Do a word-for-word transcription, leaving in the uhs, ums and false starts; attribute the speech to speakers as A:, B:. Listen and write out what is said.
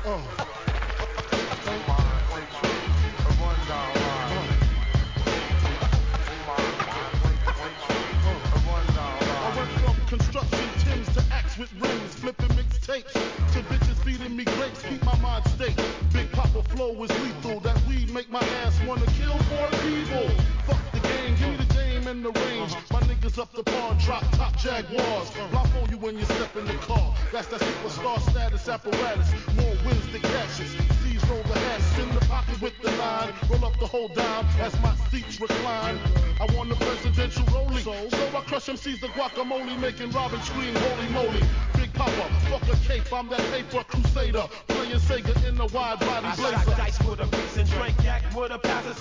A: Uh. Construction Tims to axe with rims, flipping mixtapes to bitches feeding me grapes, keep my mind state. Big Papa flow is lethal, that weed make my ass wanna kill for people. Fuck the game, give me the game and the range. My niggas up the par, drop top Jaguars. Block on you when you step in the car. That's that superstar status apparatus. More wins than cashes. C's roll the hash in the pocket with the line. Roll up the whole dime as my seats recline. I want the presidential rolling, so I crush M C's the guacamole, making Robin scream, holy moly. Big Papa, fuck a cape, I'm that paper crusader, playing Sega in a wide body blazer.
B: I shot dice with a piece and drank yak with a passes